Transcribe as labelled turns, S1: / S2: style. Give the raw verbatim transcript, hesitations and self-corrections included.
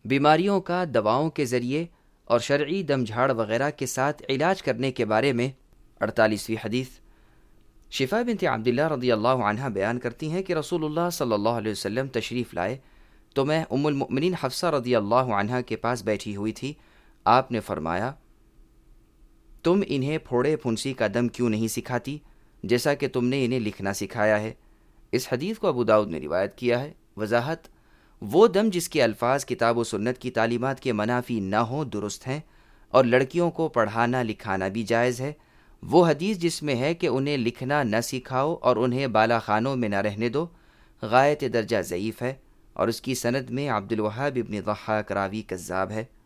S1: बीमारियों का दवाओं के ज़रिए और शरई दम झाड़ वगैरह के साथ इलाज करने के बारे में। अड़तालीसवीं हदीस। शिफा बिनत अब्दुल्लाह रज़ियल्लाहु अन्हा बयान करती हैं कि रसूलुल्लाह सल्लल्लाहु अलैहि वसल्लम तशरीफ़ लाए तो मैं उम्मुल मुमिनीन हफ्सा रज़ियल्लाहु अन्हा के पास बैठी हुई थी। आपने फरमाया, तुम इन्हें फोड़े फुंसी का दम क्यों नहीं सिखाती जैसा कि तुमने इन्हें लिखना सिखाया है। इस हदीस को अबू दाऊद ने रिवायत किया है। वजाहत, वो दम जिसके अल्फाज किताब व सुन्नत की तालीमात के मनाफी न हो दुरुस्त हैं और लड़कियों को पढ़ाना लिखाना भी जायज़ है। वो हदीस जिसमें है कि उन्हें लिखना न सिखाओ और उन्हें बाला खानों में न रहने दो, गायत दर्जा ज़ईफ़ है और उसकी सनद में अब्दुल वहाब इब्न ज़हाक रावी कज़्ज़ाब है।